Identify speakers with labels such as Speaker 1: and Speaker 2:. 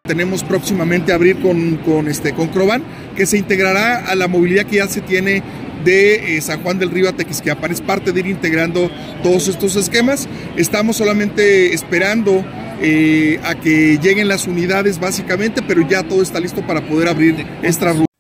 Speaker 1: Tenemos próximamente a abrir con Croban, que se integrará a la movilidad que ya se tiene de San Juan del Río a Tequisquiapan. Es parte de ir integrando todos estos esquemas. Estamos solamente esperando a que lleguen las unidades básicamente, pero ya todo está listo para poder abrir esta ruta.